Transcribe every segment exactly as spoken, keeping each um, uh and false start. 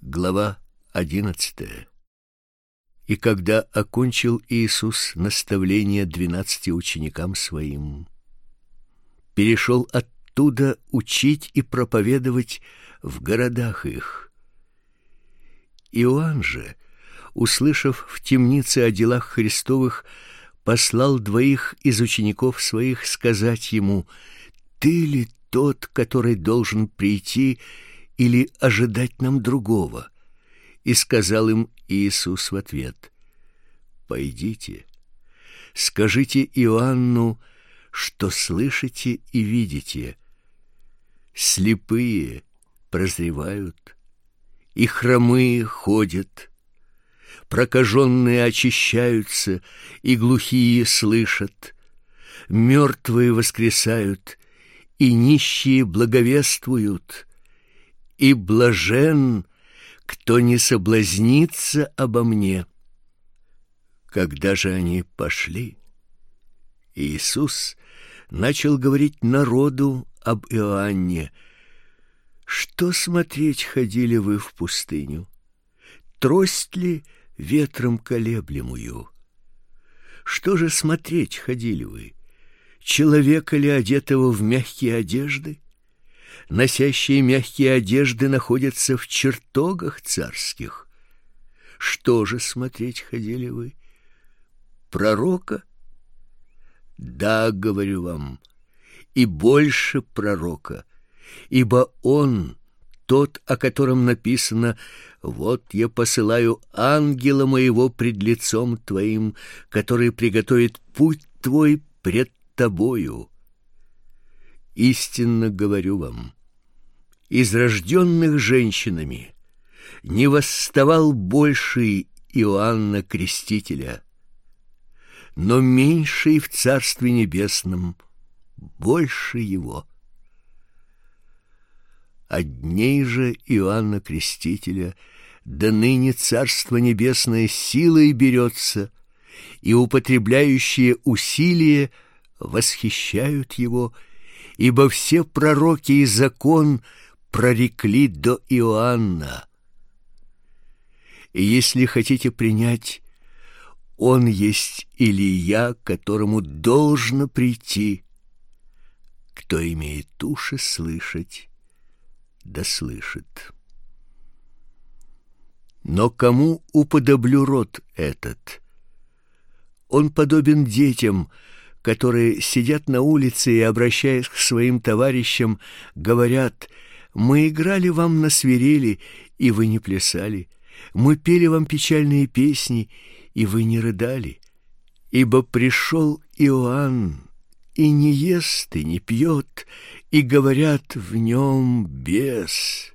Глава одиннадцатая. И когда окончил Иисус наставление двенадцати ученикам своим, перешел оттуда учить и проповедовать в городах их. Иоанн же, услышав в темнице о делах Христовых, послал двоих из учеников своих сказать ему: «Ты ли тот, который должен прийти, или ожидать нам другого?» И сказал им Иисус в ответ: «Пойдите, скажите Иоанну, что слышите и видите: слепые прозревают, и хромые ходят, прокаженные очищаются, и глухие слышат, мертвые воскресают, и нищие благовествуют, и блажен, кто не соблазнится обо мне». Когда же они пошли, Иисус начал говорить народу об Иоанне: «Что смотреть ходили вы в пустыню? Трость ли ветром колеблемую? Что же смотреть ходили вы? Человека ли, одетого в мягкие одежды? Носящие мягкие одежды находятся в чертогах царских. Что же смотреть ходили вы? Пророка? Да, говорю вам, и больше пророка, ибо он тот, о котором написано: «Вот я посылаю ангела моего пред лицом твоим, который приготовит путь твой пред тобою». Истинно говорю вам, из рожденных женщинами не восставал больший Иоанна Крестителя, но меньший в Царстве Небесном больше его. От дней же Иоанна Крестителя до ныне Царство Небесное силой берется, и употребляющие усилие восхищают его, ибо все пророки и закон прорекли до Иоанна. И если хотите принять, он есть Илия, которому должно прийти. Кто имеет уши слышать, да слышит. Но кому уподоблю род этот? Он подобен детям, которые сидят на улице и, обращаясь к своим товарищам, говорят: «Мы играли вам на свирели, и вы не плясали. Мы пели вам печальные песни, и вы не рыдали. Ибо пришел Иоанн, и не ест, и не пьет, и говорят: в нем бес.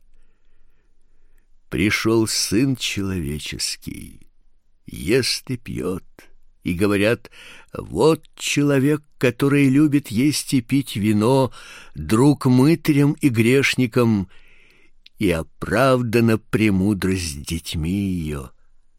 Пришел Сын Человеческий, ест и пьет, и говорят: вот человек, который любит есть и пить вино, друг мытарям и грешникам, и оправдана премудрость с детьми ее».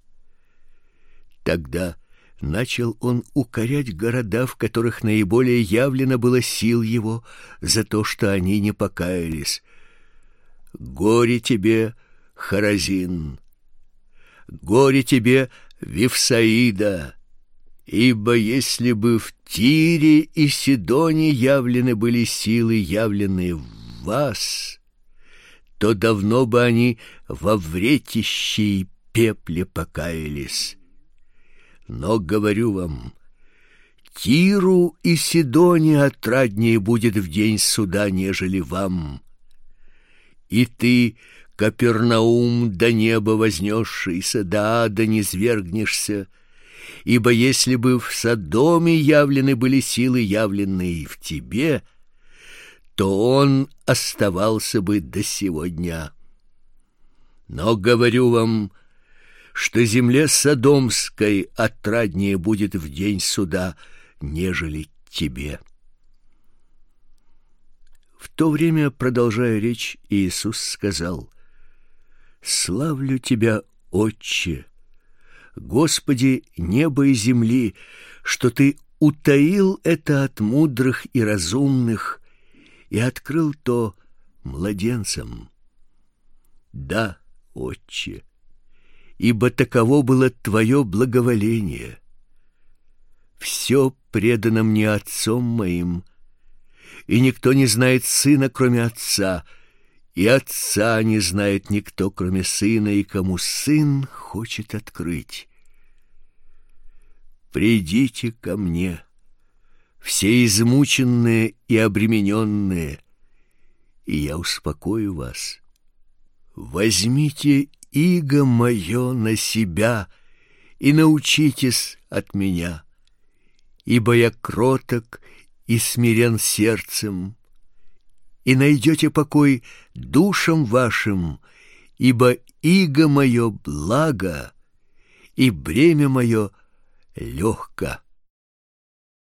Тогда начал он укорять города, в которых наиболее явлено было сил его, за то, что они не покаялись. «Горе тебе, Хоразин! Горе тебе, Вифсаида! Ибо если бы в Тире и Сидоне явлены были силы, явленные в вас, то давно бы они во вретище и пепле покаялись. Но говорю вам, Тиру и Сидоне отраднее будет в день суда, нежели вам. И ты, Капернаум, до неба вознесшийся, до ада низвергнешься, ибо если бы в Содоме явлены были силы, явленные в тебе, то он оставался бы до сего дня. Но говорю вам, что земле Содомской отраднее будет в день суда, нежели тебе». В то время, продолжая речь, Иисус сказал: «Славлю тебя, Отче, Господи неба и земли, что ты утаил это от мудрых и разумных и открыл то младенцам. Да, Отче, ибо таково было Твое благоволение. Все предано мне Отцом моим, и никто не знает Сына, кроме Отца, и Отца не знает никто, кроме Сына, и кому Сын хочет открыть. Придите ко мне, все измученные и обремененные, и я успокою вас. Возьмите иго мое на себя и научитесь от меня, ибо я кроток и смирен сердцем, и найдете покой душам вашим, ибо иго мое благо, и бремя мое легко.